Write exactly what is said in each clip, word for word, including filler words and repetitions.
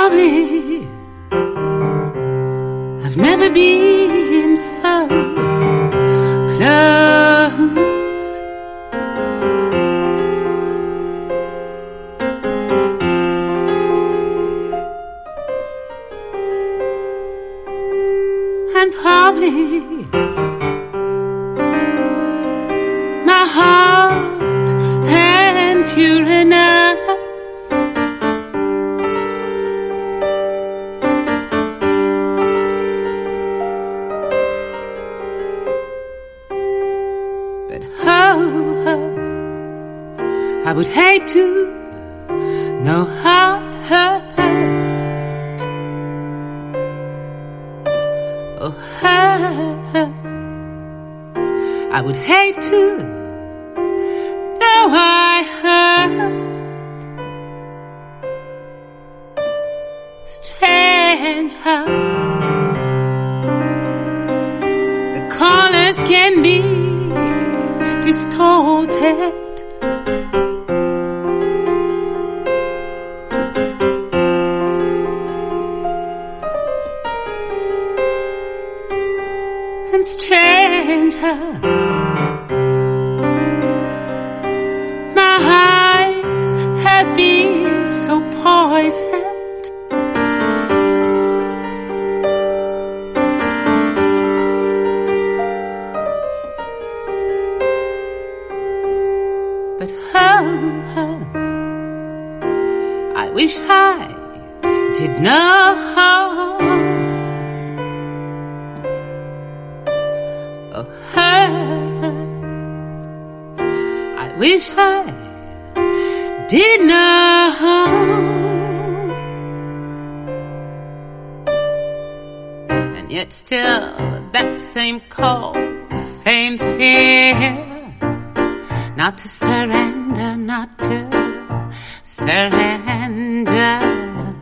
probably I've never been so close. And probably my heart ain't pure enough. But oh, oh, I would hate to know how hurt. Oh, hurt. I would hate to know I hurt. Strange how the colors can be distorted. And strange how my eyes have been so poisoned. But oh, oh, I wish I did know. Oh, I wish I did know. And yet still that same call, same fear. Not to surrender, not to surrender.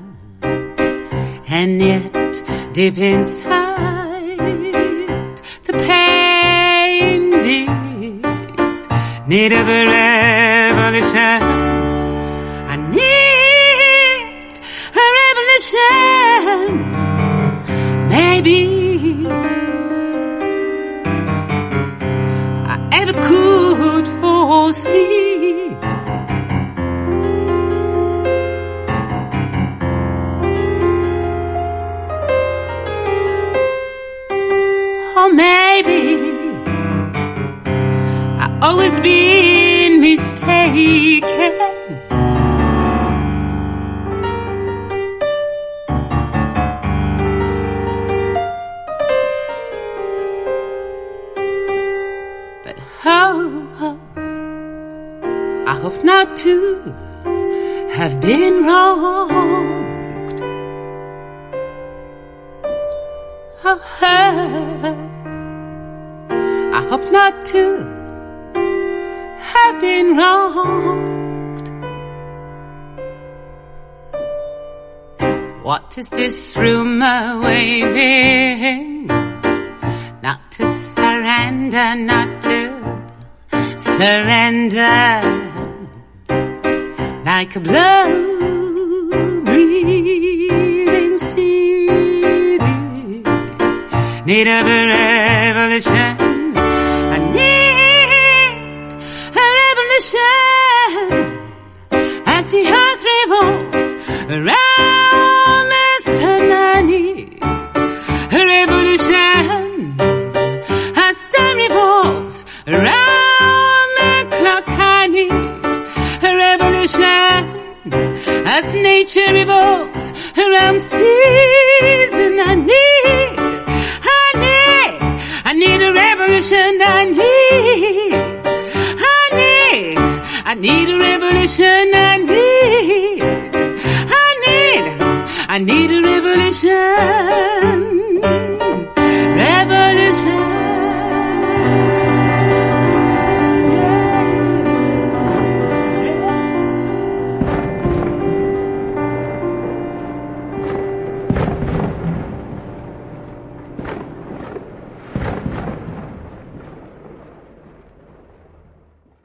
And yet deep inside the pain is need of a revolution. I need a revolution. Maybe I ever could foresee or maybe I always been mistaken. But oh, oh, I hope not to have been wronged. Oh, I hope not to have been wronged. What is this rumor waving? Not to surrender, not to surrender. Like a blow breathing sea, need of a revolution. I need a revolution as the earth revolves around me. Son, I need a revolution as time revolves around me. Clock, I need a revolution as nature revolves around season. I need, I need, I need a revolution. I need, I need, I need a revolution. I need, I need, I need a revolution.